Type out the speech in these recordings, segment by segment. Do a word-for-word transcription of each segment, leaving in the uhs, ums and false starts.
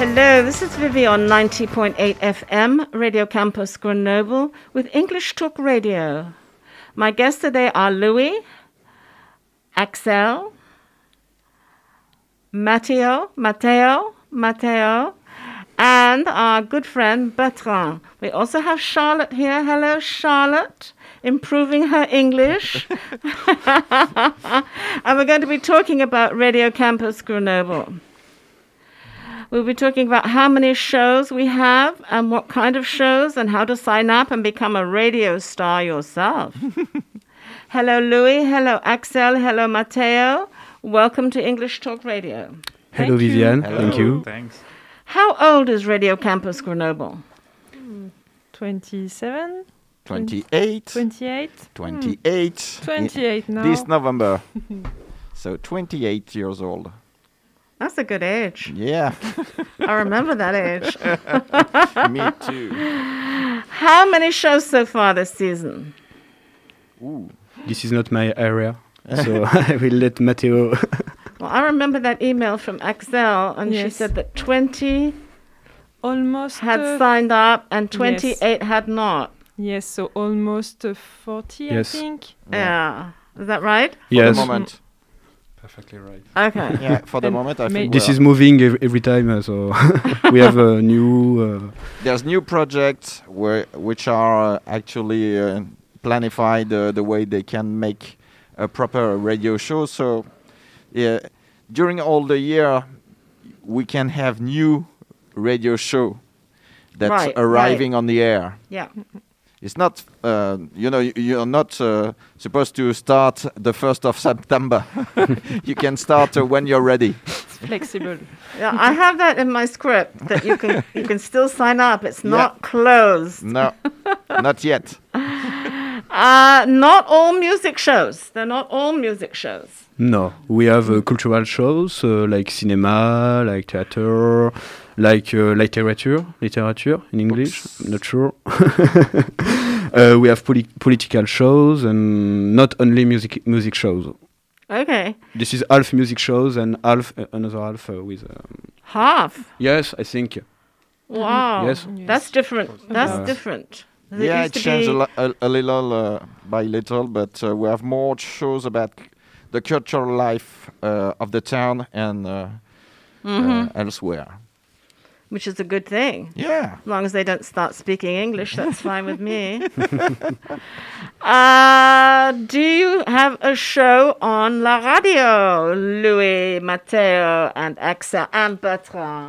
Hello, this is Vivi on ninety point eight F M, Radio Campus Grenoble, with English Talk Radio. My guests today are Louis, Axel, Matteo, Matteo, Matteo, and our good friend Bertrand. We also have Charlotte here. Hello, Charlotte, improving her English. And we're going to be talking about Radio Campus Grenoble. We'll be talking about how many shows we have and what kind of shows and how to sign up and become a radio star yourself. Hello, Louis. Hello, Axel. Hello, Matteo. Welcome to English Talk Radio. Hello, Viviane. Hello. Thank you. Thanks. How old is Radio Campus Grenoble? twenty-seven? twenty-eight. twenty-eight? twenty-eight. Mm. twenty-eight now. This November. So twenty-eight years old. That's a good age. Yeah. I remember that age. Me too. How many shows so far this season? Ooh. This is not my area, so I will let Matteo. Well, I remember that email from Axel, and Yes. she said that twenty Almost had uh, signed up and twenty-eight had not. Yes, so almost uh, forty, Yes. I think. Yeah. Is that right? For Yes. the moment. Perfectly right. Okay. Yeah, for the And moment, I may- think This we're- is moving ev- every time, uh, so we have a new. Uh, there's new projects where which are uh, actually uh, planified uh, the way they can make a proper radio show. So yeah, during all the year, we can have new radio show that's Right, arriving right. on the air. Yeah. It's not, uh, you know, y- you're not uh, supposed to start the first of September. You can start uh, when you're ready. It's flexible. Yeah, I have that in my script that you can you can still sign up. It's Yeah. not closed. No, not yet. Uh, not all music shows. They're not all music shows. no, we have uh, cultural shows uh, like cinema, like theater, like uh, literature, literature in English. Books. Not sure. uh, we have poli- political shows and not only music music shows. Okay. This is half music shows and half uh, another half uh, with. Um, Half. yes, I think. Wow. Yes. That's different. That's Uh, different. It Yeah, used it to changed a, be- lo- a, a little uh, by little, but uh, we have more shows about c- the cultural life uh, of the town and uh, Mhm. uh, elsewhere. Which is a good thing. Yeah. As long as they don't start speaking English, that's fine with me. uh, do you have a show on La Radio, Louis, Matteo, and Axel, and Bertrand?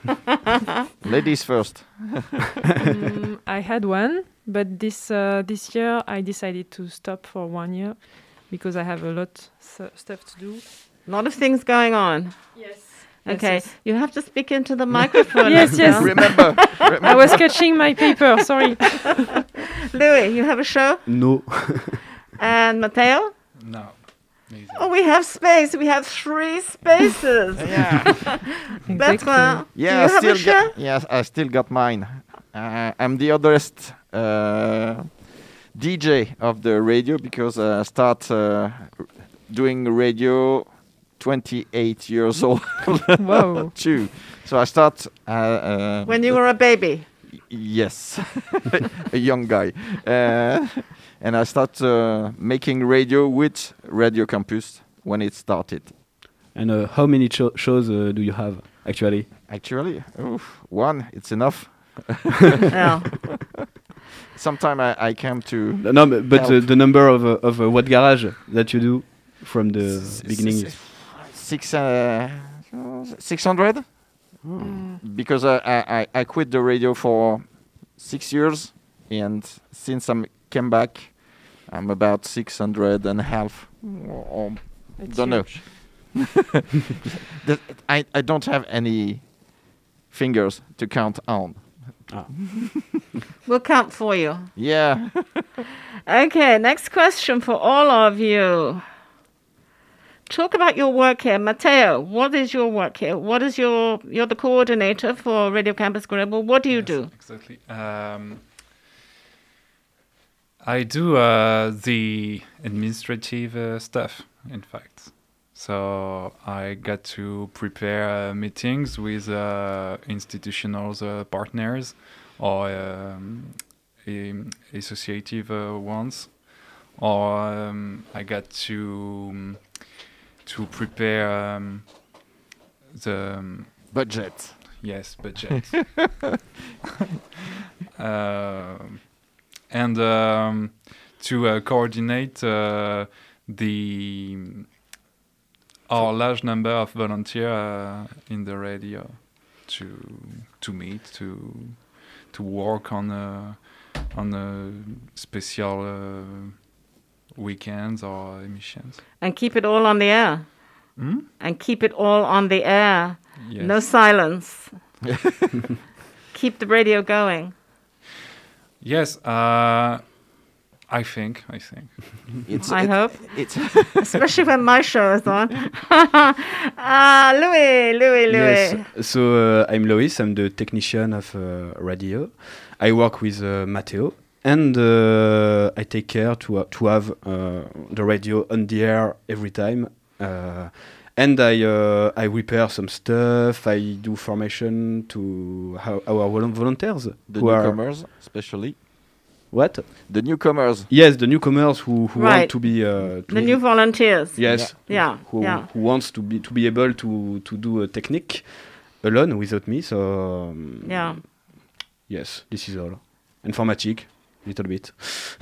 Ladies first. Mm, I had one, but this uh, this year I decided to stop for one year because I have a lot s- stuff to do. A lot of things going on. Yes. Okay, you have to speak into the microphone. Yes, Axel. yes. Remember, I was catching my paper, sorry. Louis, you have a show? No. And Matteo? No. Neither. Oh, we have space. We have three spaces. yeah, Bertrand, yeah. do I you have still a show? got, yes, I still got mine. Uh, I'm the oldest uh, D J of the radio because uh, I start uh, doing radio twenty-eight years old. Wow. too. So I start uh, uh, When you were a baby. yes, a young guy, uh, and I start uh, making radio with Radio Campus when it started. And uh, how many cho- shows uh, do you have actually? Actually, oof, one it's enough. Yeah. Sometime I, I came to No, no, but but uh, Help. the number of uh, of uh, what garage that you do from the s- beginning. s- six uh, six hundred because I, I I- I quit the radio for six years, and since I came back, I'm about six hundred and a half. Or, or It's don't know. huge. The, I I don't have any fingers to count on. We'll count for you. Yeah. Okay, next question for all of you. Talk about your work here. Matteo, what is your work here? What is your, you're the coordinator for Radio Campus Grenoble. What do you Yes, do? Exactly. Um, I do uh, the administrative uh, stuff, in fact. So I got to prepare uh, meetings with uh, institutional uh, partners or um, a- associative uh, ones, or um, I got to um, to prepare um, the um, Budget. yes budget. Um and um, to uh, coordinate uh, the our large number of volunteers uh, in the radio to to meet to to work on a on a special uh, weekends or emissions. And keep it all on the air. Hmm? And keep it all on the air. Yes. No silence. Keep the radio going. Yes. Uh, I think. I think. It's, I it- hope. It's Especially when my show is on. Ah, Louis, Louis, Louis. Yes. So uh, I'm Lois. I'm the technician of uh, radio. I work with uh, Matteo, and uh, I take care to uh, to have uh, the radio on the air every time. Uh, and I uh, I repair some stuff. I do formation to how, our vol- volunteers the who are newcomers, especially what? the newcomers. Yes, the newcomers who, who Right. want to be uh, to The new volunteers. yes, Yeah, who, yeah. who wants to be to be able to to do a technique alone without me. So um, Yeah. yes, this is all. Informatique, little bit.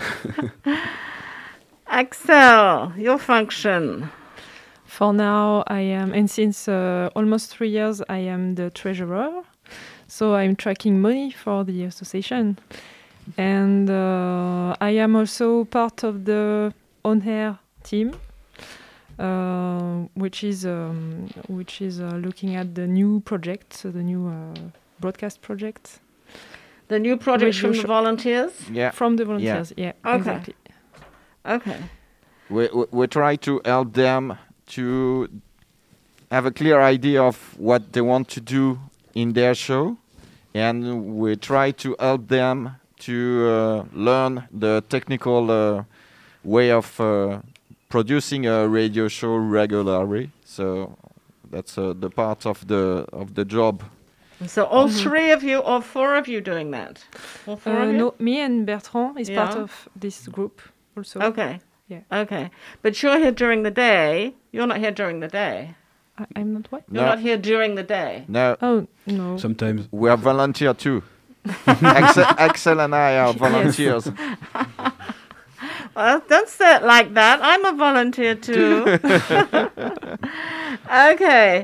Axel, your function. For now, I am, and since uh, almost three years, I am the treasurer. So I'm tracking money for the association. And uh, I am also part of the on-air team, uh, which is um, which is uh, looking at the new project, so the new uh, broadcast project The new project Radio from the show. volunteers. Yeah. from the volunteers. Yeah, Okay. exactly. Okay. We, we, we try to help them to have a clear idea of what they want to do in their show, and we try to help them to uh, learn the technical uh, way of uh, producing a radio show regularly. So that's uh, the part of the of the job. So all three of you, all four of you doing that? All four Uh, of you? no, me and Bertrand is part Yeah. of this group also. Okay. Yeah. Okay. But you're here during the day. You're not here during the day. I, I'm not what? You're No. not here during the day. No, Oh no. Sometimes. we are volunteer too. Axel, Axel and I are volunteers. Well, don't say it like that. I'm a volunteer too. Okay.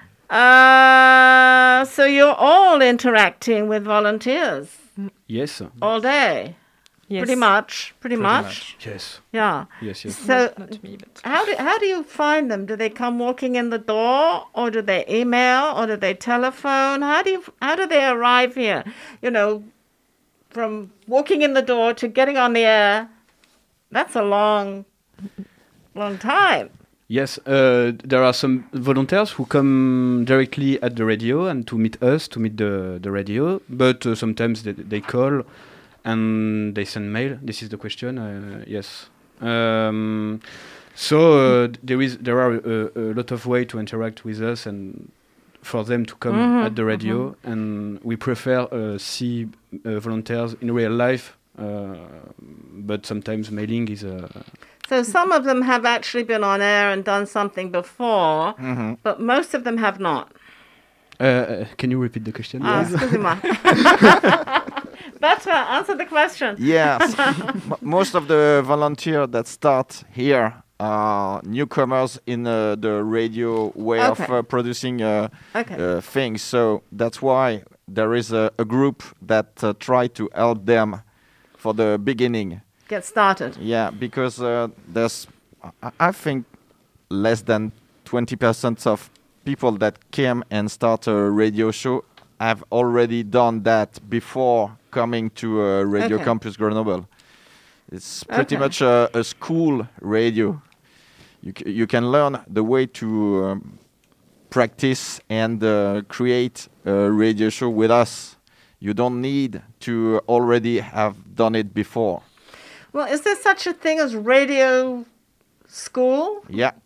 Uh, so you're all interacting with volunteers Yes. all day, Yes. pretty much. Pretty, Pretty much. much. Yes. Yeah. Yes. Yes. So Not, not me, but how do how do you find them? Do they come walking in the door, or do they email, or do they telephone? How do you how do they arrive here? You know, from walking in the door to getting on the air. That's a long, long time. Yes, uh, there are some volunteers who come directly at the radio and to meet us, to meet the, the radio, but uh, sometimes they, they call and they send mail. This is the question, uh, yes. Um, so uh, there is there are a, a lot of ways to interact with us and for them to come Mhm, at the radio, and we prefer uh, see uh, volunteers in real life, uh, but sometimes mailing is a... So some of them have actually been on air and done something before, Mhm. but most of them have not. Uh, uh, can you repeat the question? Ah, excusez-moi. Better answer the question. Yes, M- most of the volunteers that start here are newcomers in uh, the radio way of Okay. uh, producing uh, Okay. uh, things. So that's why there is a, a group that uh, try to help them for the beginning. Get started. Yeah, because uh, there's, I- I think, less than twenty percent of people that came and start a radio show have already done that before coming to uh, Radio Okay. Campus Grenoble. It's pretty Okay. much a, a school radio. You c- you can learn the way to um, practice and uh, create a radio show with us. You don't need to already have done it before. Well, is there such a thing as radio school? Yeah.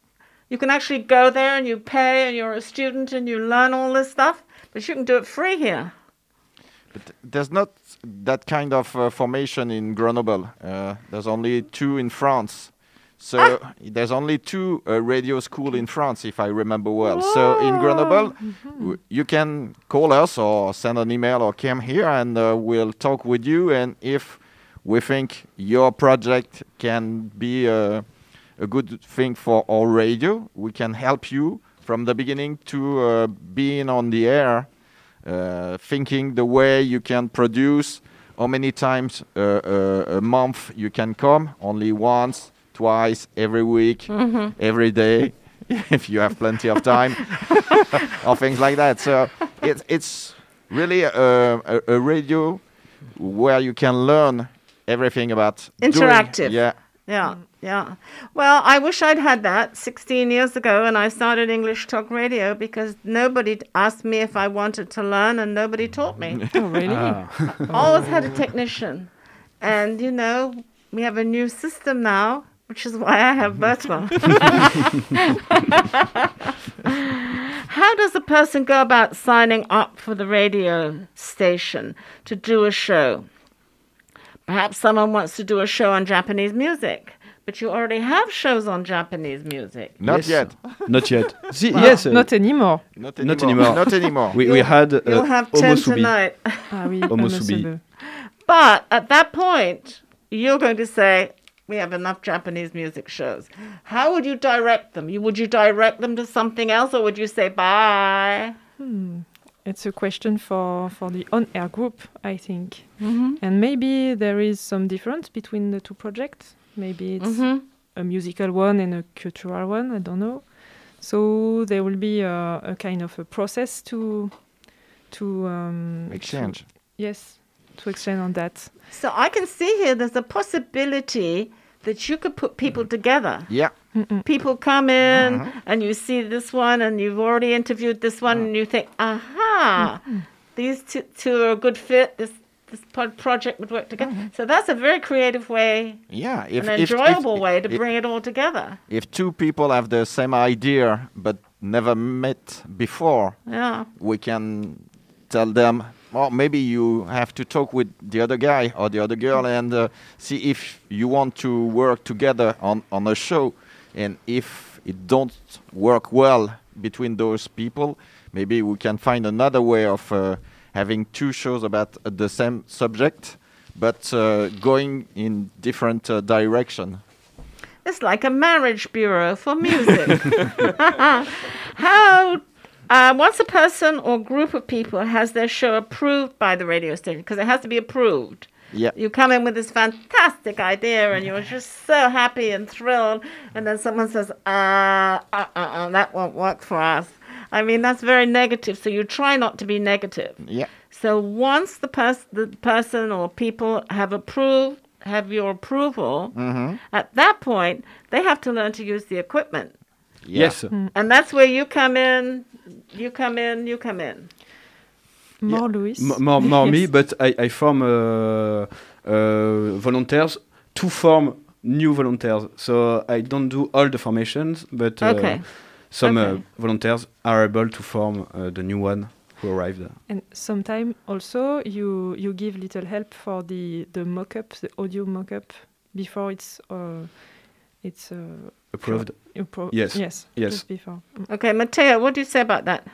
You can actually go there and you pay and you're a student and you learn all this stuff, but you can do it free here. But there's not that kind of uh, formation in Grenoble. Uh, there's only two in France. So Ah. there's only two uh, radio school in France, if I remember well. So in Grenoble, w- you can call us or send an email or come here, and uh, we'll talk with you. And if we think your project can be uh, a good thing for our radio, we can help you from the beginning to uh, being on the air, uh, thinking the way you can produce, how many times uh, uh, a month you can come, only once, twice, every week, every day, if you have plenty of time, or things like that. So it's it's really a, a, a radio where you can learn everything about doing- Interactive. yeah. Yeah, yeah. Well, I wish I'd had that sixteen years ago when I started English Talk Radio, because nobody t- asked me if I wanted to learn and nobody taught me. Oh, really? Ah. Always had a technician. And, you know, we have a new system now, which is why I have Bertrand. How does a person go about signing up for the radio station to do a show? Perhaps someone wants to do a show on Japanese music, but you already have shows on Japanese music. Not Yes. yet. Not yet. See, yes. uh, Not anymore. Not Not anymore. anymore. Not anymore. we, we You'll- had uh, You'll have ten Omosubi. tonight. Ah oui, Omosubi. Omosubi. But at that point, you're going to say, we have enough Japanese music shows. How would you direct them? You, would you direct them to something else, or would you say, bye? It's a question for, for the on-air group, I think. And maybe there is some difference between the two projects. Maybe it's Mhm. a musical one and a cultural one, I don't know. So there will be a, a kind of a process to to um, Exchange. to- yes, to exchange on that. So I can see here there's a possibility that you could put people together. Yeah. People come in and you see this one and you've already interviewed this one and you think, aha, these two, two are a good fit. This this pod project would work together. So that's a very creative way, Yeah. If, an if, enjoyable if, way to if, bring it all together. if two people have the same idea but never met before, Yeah. we can tell them, well, maybe you have to talk with the other guy or the other girl and uh, see if you want to work together on, on a show. And if it don't work well between those people, maybe we can find another way of uh, having two shows about uh, the same subject, but uh, going in different uh, direction. It's like a marriage bureau for music. How, uh, once a person or group of people has their show approved by the radio station, because it has to be approved. Yeah. You come in with this fantastic idea and you're just so happy and thrilled, and then someone says, uh, uh, uh, uh, that won't work for us. I mean, that's very negative, so you try not to be negative. Yeah. So once the, pers- the person or people have approved, have your approval, at that point, they have to learn to use the equipment. Yeah. Yes. And that's where you come in, you come in, you come in. More Louis. M- more, more me, Yes. but I, I form uh, uh, volunteers to form new volunteers. So I don't do all the formations, but uh, Okay. some Okay. uh, volunteers are able to form uh, the new one who arrived. And sometimes also you you give little help for the the mock-up, the audio mock-up, before it's uh, it's uh, Approved. appro- Yes. yes, Yes. just before. Mm. Okay, Matteo, what do you say about that?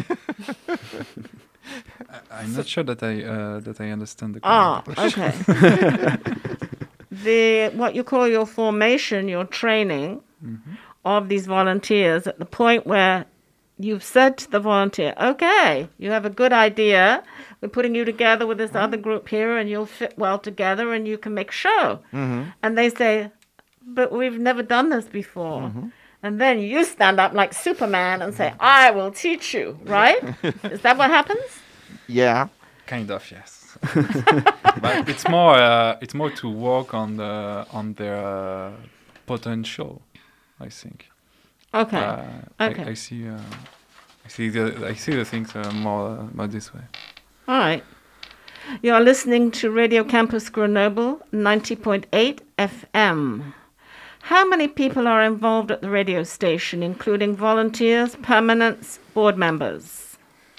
I'm not sure that I uh, that I understand the Ah, question. okay. The what you call your formation, your training of these volunteers at the point where you've said to the volunteer, okay, you have a good idea. We're putting you together with this other group here and you'll fit well together and you can make show. And they say, but we've never done this before. And then you stand up like Superman and say, I will teach you, right? Is that what happens? Yeah. Kind of, yes. But it's more uh, it's more to work on the on their uh, potential, I think. Okay. Uh, Okay. I, I see. Uh, I see the I see the things uh, more uh, more this way. All right. You are listening to Radio Campus Grenoble ninety point eight F M. How many people are involved at the radio station, including volunteers, permanents, board members?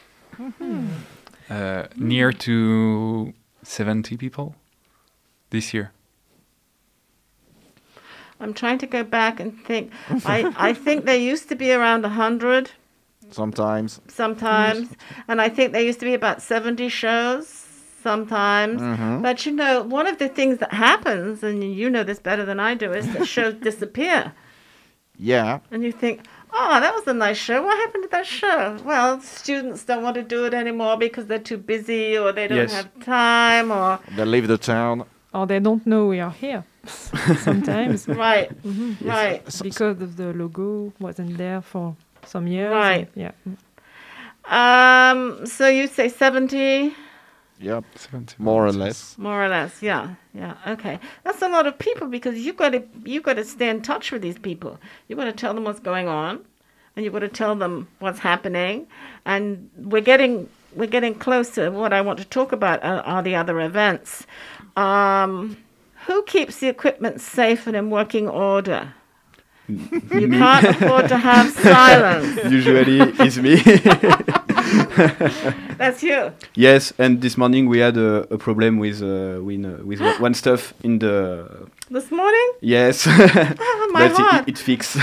Uh, near to seventy people this year. I'm trying to go back and think. I, I think there used to be around one hundred Sometimes. sometimes, and I think there used to be about seventy shows sometimes. Mhm. But you know, one of the things that happens, and you know this better than I do, is that shows disappear. Yeah. And you think, oh, that was a nice show. What happened to that show? Well, students don't want to do it anymore because they're too busy or they don't Yes. have time or... They leave the town. Or they don't know we are here sometimes. Right, Mhm. right. Because of the logo wasn't there for some years. Right. and- Yeah. Um, so you say seventy, Yep. seventy More or volunteers. less. more or less. Yeah, yeah. Okay, that's a lot of people because you got to you got to stay in touch with these people. You got to tell them what's going on, and you got to tell them what's happening. And we're getting we're getting closer. What I want to talk about are, are the other events. Um, who keeps the equipment safe and in working order? You can't afford to have silence. Usually it's me. That's you. Yes, and this morning we had a, a problem with uh, with, uh, with one- one stuff in the This morning? yes, Oh, my but heart. it, it fixed.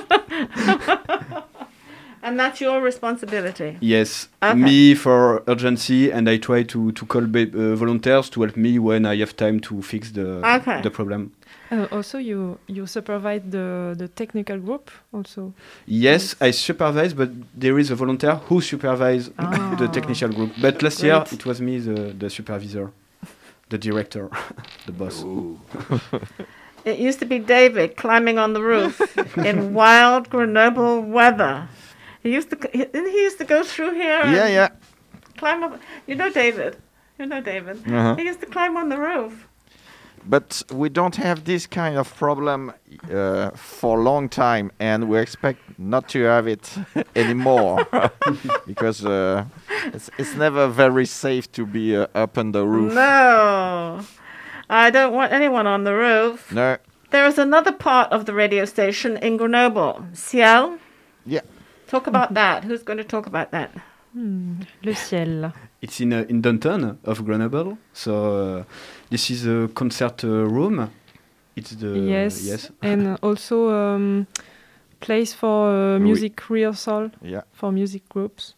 And that's your responsibility. Yes, Okay. me for urgency, and I try to to call ba- uh, volunteers to help me when I have time to fix the Okay. the problem. Uh, also, you you supervise the the technical group also. Yes, I supervise, but there is a volunteer who supervise Ah. the technical group. But last year Great. it was me, the the supervisor, the director, the boss. It used to be David climbing on the roof in wild Grenoble weather. He used to c- he, didn't he used to go through here and Yeah, yeah. climb up. You know David. You know David. Uh-huh. He used to climb on the roof. But we don't have this kind of problem uh, for a long time, and we expect not to have it anymore because uh, it's, it's never very safe to be uh, up on the roof. No, I don't want anyone on the roof. No. There is another part of the radio station in Grenoble, Ciel. Yeah. Talk about that. Who's going to talk about that? Hmm, Le ciel. It's in uh, in downtown of Grenoble. So uh, this is a concert uh, room. It's the yes. yes. And also um, place for uh, Oui. music rehearsal Yeah. for music groups.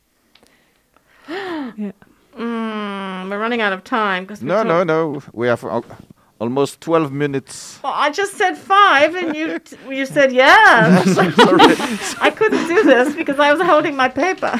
yeah. Mm, we're running out of time. 'cause we No, no, talked- no. We have al- almost twelve minutes. Well, I just said five, and you t- you said yes. I couldn't do this because I was holding my paper.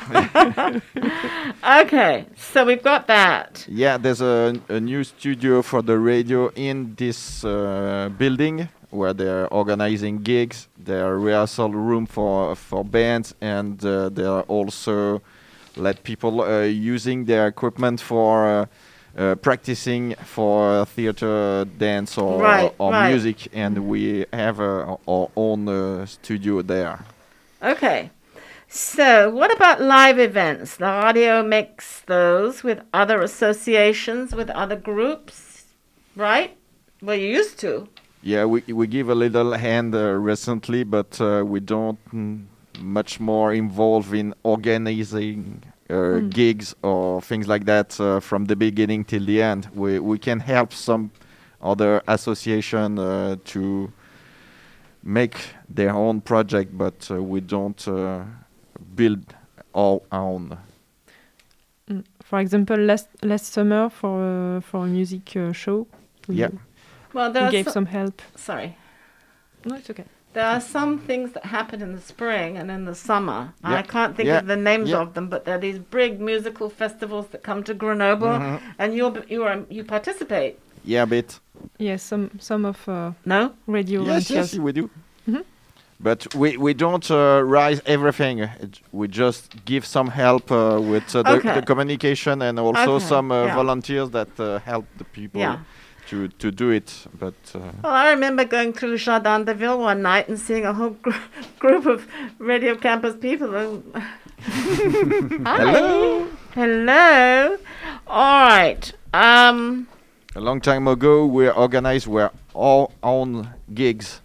Okay, so we've got that. Yeah, there's a, a new studio for the radio in this uh, building where they're organizing gigs. There are rehearsal room for for bands, and uh, there are also let people uh, using their equipment for uh, uh, practicing for theater, dance, or, Right, or right. music. And we have uh, our own uh, studio there. Okay, so what about live events? The radio makes those with other associations, with other groups, right? Well, you used to. Yeah, we we give a little hand uh, recently, but uh, we don't mm, much more involved in organizing uh, gigs or things like that uh, from the beginning till the end. We we can help some other association uh, to make their own project, but uh, we don't uh, build our own. Mm. For example, last last summer for uh, for a music uh, show, we, Yeah. Well, there we are gave so- some help. Sorry. No, it's okay. There are some things that happen in the spring and in the summer. Yeah. I can't think Yeah. of the names Yeah. of them, but there are these big musical festivals that come to Grenoble, Mhm. and you you are you participate. Yeah, a bit. Yes, some some of uh, No, radio Yes, volunteers. yes, we do. Mhm. But we, we don't uh, rise everything. It- we just give some help uh, with uh, the, Okay. the communication and also Okay, some uh, yeah. volunteers that uh, help the people Yeah. to, to do it. But uh, Well, I remember going through Jardin de Ville one night and seeing a whole gr- group of Radio Campus people. And Hi. Hello. Hello. All right. Um. a long time ago, we organized our all own gigs.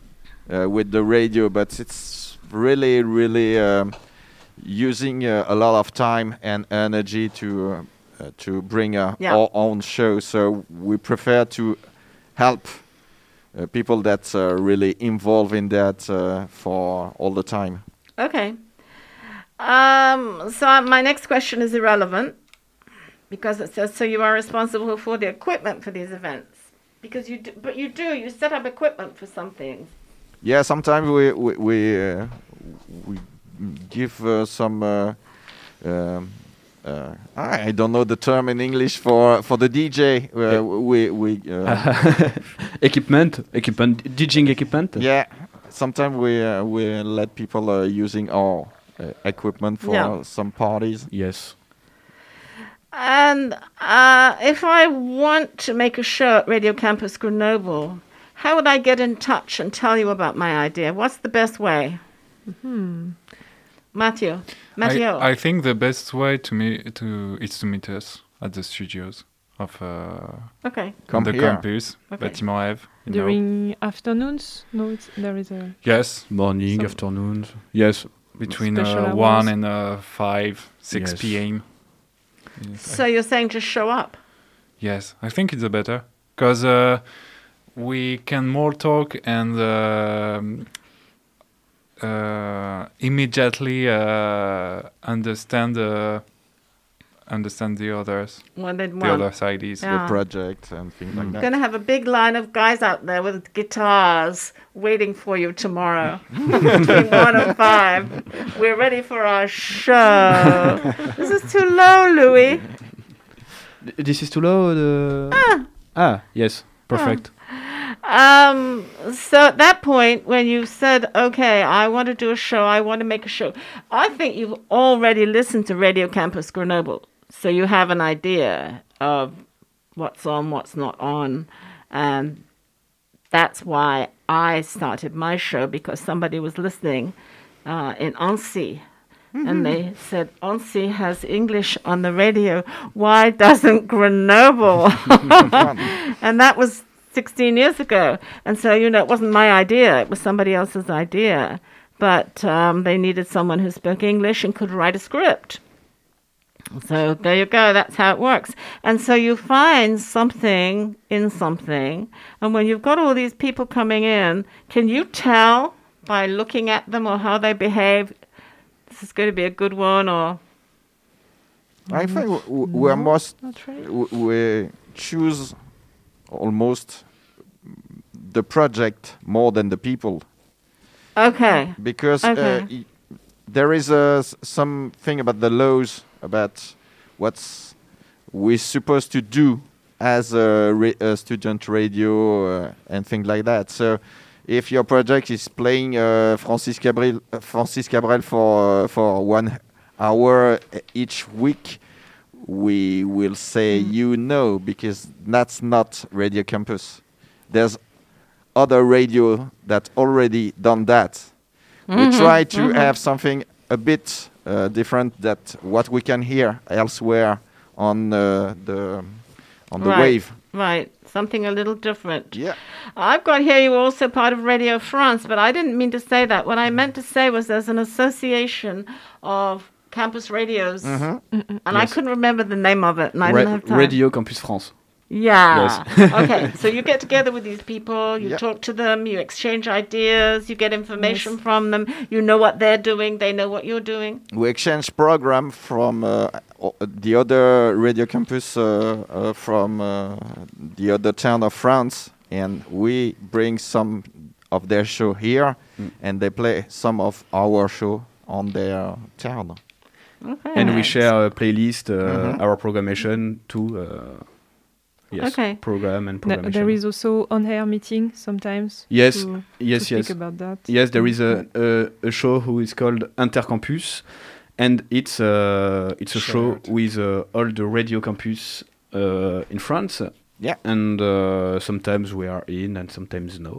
uh, with the radio, but it's really, really um, using uh, a lot of time and energy to uh, uh, to bring uh, Yeah. our own show. So we prefer to help uh, people that are really involved in that uh, for all the time. Okay. Um, so uh, my next question is irrelevant because it says, so you are responsible for the equipment for these events. Because you do, but you do, you set up equipment for some things. Yeah, sometimes we we we, uh, we give uh, some. Uh, um, uh, I don't know the term in English for for the D J. Uh, Yeah. We we. Uh, equipment, equipment, DJing equipment. yeah, sometimes we uh, we let people uh, using our uh, equipment for Yeah. some parties. Yes. And uh, if I want to make a show at Radio Campus Grenoble, how would I get in touch and tell you about my idea? What's the best way? Hmm. Matthew. Matthew. I, I think the best way to meet to is to meet us at the studios of uh, Okay. Come the here. campus, Okay. Bâtiment Ève. you know. During afternoons? No, it's, there is a Yes, Morning, Some- afternoons. Yes. between Special uh, hours. one and uh, five, six Yes. p m. Yes, So you're saying just show up? yes, I think it's a better because uh, we can more talk and um, uh, immediately uh, understand uh, understand the others, What they'd the want. other sides. Yeah. The project and things like Mm. that. Going to have a big line of guys out there with guitars waiting for you tomorrow between one and five. We're ready for our show. This is too low, Louis. Th- This is too low. The... Ah. Ah. Yes. Perfect. Um, so at that point, when you said, okay, I want to do a show, I want to make a show, I think you've already listened to Radio Campus Grenoble. So you have an idea of what's on, what's not on. And that's why I started my show, because somebody was listening uh, in Annecy. And they said, Annecy has English on the radio. Why doesn't Grenoble? And that was sixteen years ago. And so, you know, it wasn't my idea. It was somebody else's idea. But um, they needed someone who spoke English and could write a script. So there you go. That's how it works. And so you find something in something. And when you've got all these people coming in, can you tell by looking at them or how they behave, this is going to be a good one or... I think w- w- we're No, most not really. w- we choose almost the project more than the people, Okay. because Okay. uh, y- there is uh, s- something about the laws about what's we're supposed to do as a, ra- a student radio uh, and things like that. So if your project is playing uh, Francis Cabrel, uh, Francis Cabrel for uh, for one hour uh, each week, we will say you know, because that's not Radio Campus. There's other radio that already done that. We try to have something a bit uh, different that what we can hear elsewhere on uh, the on the Right. wave. Right. Something a little different. Yeah. I've got here you're also part of Radio France, but I didn't mean to say that. What I meant to say was there's an association of campus radios, and I Yes. couldn't remember the name of it, and I Ra- didn't have time. Radio Campus France. Yeah. Okay. So you get together with these people, you Yeah. talk to them, you exchange ideas, you get information from them, you know what they're doing, they know what you're doing. We exchange program from uh, o- the other Radio Campus uh, uh, from uh, the other town of France, and we bring some of their show here, and they play some of our show on their town. Okay. And we share a playlist, uh, Mhm. our programmation to uh, yes, Okay. program and Th- programmation. there is also on-air meeting sometimes. Yes, to, yes, to yes. speak about that. Yes, there is a, a, a show who is called Intercampus, and it's uh, it's a show Shared. with uh, all the radio campus uh, in France. Yeah. And uh, sometimes we are in, and sometimes no.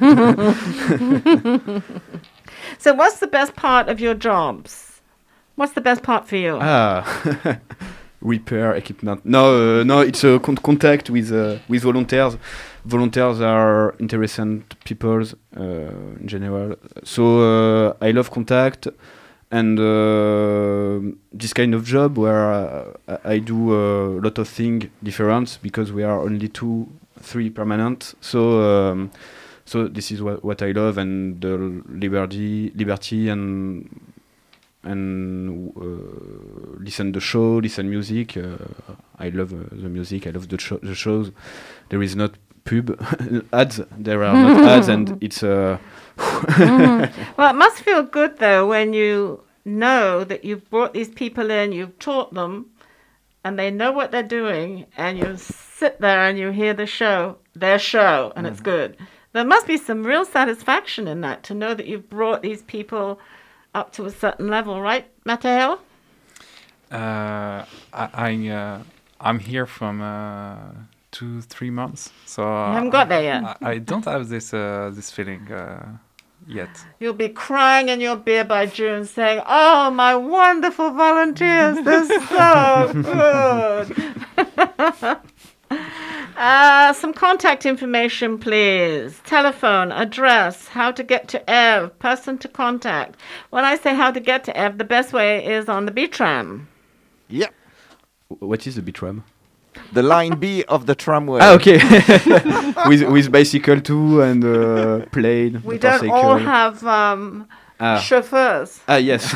So what's the best part of your jobs? What's the best part for you? ah, repair equipment. No, uh, no, it's a con- contact with uh, with volunteers. Volunteers are interesting people uh, in general. So uh, I love contact and uh, this kind of job where uh, I do a lot of things different because we are only two, three permanent. So um, so this is what what I love, and the liberty, liberty and and uh, listen the show, listen music. Uh, I love uh, the music. I love the, sho- the shows. There is not pub ads. There are not ads, and it's. Uh, mm. Well, it must feel good though when you know that you've brought these people in, you've taught them, and they know what they're doing, and you sit there and you hear the show, their show, and mm. it's good. There must be some real satisfaction in that, to know that you've brought these people up to a certain level, right, Matteo? Uh, I, I uh, I'm here from uh, two, three months, so uh, you haven't got there yet. I, I don't have this uh, this feeling uh, yet. You'll be crying in your beer by June, saying, "Oh, my wonderful volunteers, they're so good." Uh, some contact information, please. Telephone, address, how to get to Eve, person to contact. When I say how to get to Eve, the best way is on the B-tram. Yeah. What is the B-tram? The line B of the tramway. Ah, okay. with with bicycle too and uh, plane. We don't all have um, ah. chauffeurs. Ah, yes.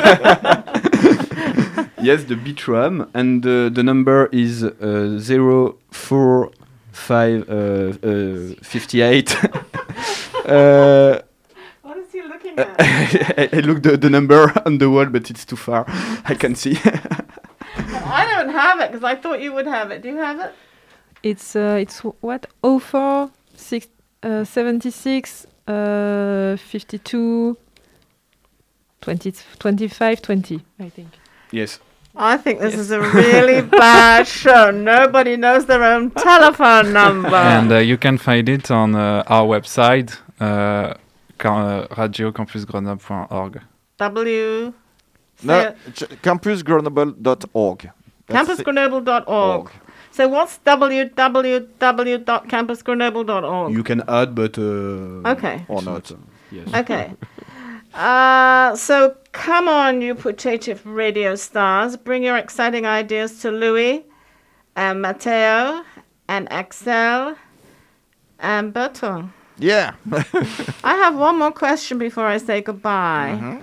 Yes, the B-tram, and uh, the number is uh, zero four five uh, uh, fifty-eight. uh, what is he looking at? I, I looked the, the number on the wall, but it's too far. I can't see. I don't have it because I thought you would have it. Do you have it? It's uh, it's what oh four six uh, seventy-six uh, fifty-two twenty twenty-five twenty. I think. Yes. I think this yes. is a really bad show. Nobody knows their own telephone number. And uh, you can find it on uh, our website, uh, ca- radio campus grenoble dot org. W. No, ch- campus grenoble dot org. campus grenoble dot org. So what's w w w dot campus grenoble dot org? You can add, but uh, okay, or not. Uh, yes. Okay. Uh, so come on, you putative radio stars. Bring your exciting ideas to Louis and Matteo and Axel and Bertrand. Yeah. I have one more question before I say goodbye. Mm-hmm.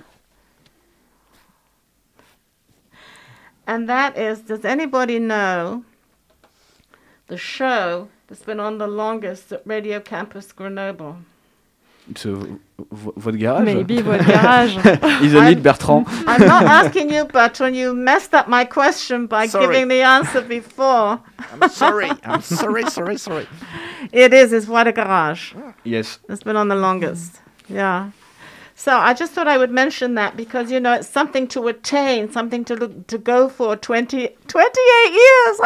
And that is, does anybody know the show that's been on the longest at Radio Campus Grenoble? It's a v- v- votre garage? Maybe votre garage. Isn't it, Bertrand? I'm not asking you, Bertrand. You messed up my question by sorry. giving the answer before. I'm sorry. I'm sorry, sorry, sorry. It is. It's What a Garage. Yes. It's been on the longest. Yeah. So I just thought I would mention that because, you know, it's something to attain, something to look, to go for twenty, twenty-eight years.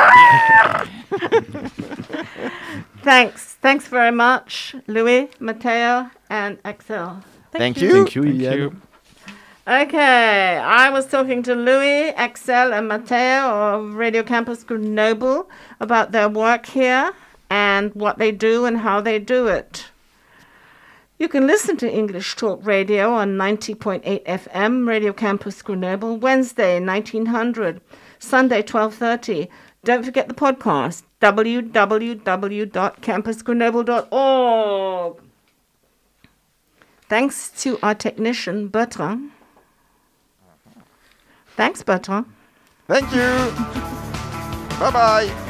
Thanks. Thanks very much, Louis, Matteo, and Axel. Thank, Thank you. you. Thank you. Thank Ian. you. Okay, I was talking to Louis, Axel, and Matteo of Radio Campus Grenoble about their work here and what they do and how they do it. You can listen to English Talk Radio on ninety point eight F M, Radio Campus Grenoble, Wednesday, nineteen hundred, Sunday, twelve thirty. Don't forget the podcast, w w w dot campus grenoble dot org. Thanks to our technician, Bertrand. Thanks, Bertrand. Thank you. Bye-bye.